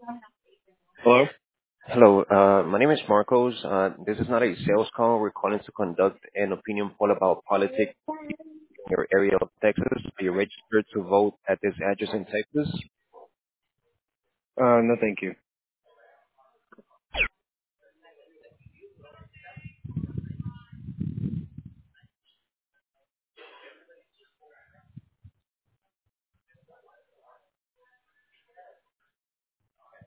Hello? Hello, my name is Marcos. This is not a sales call. We're calling to conduct an opinion poll about politics in your area of Texas. Are you registered to vote at this address in Texas? No, thank you.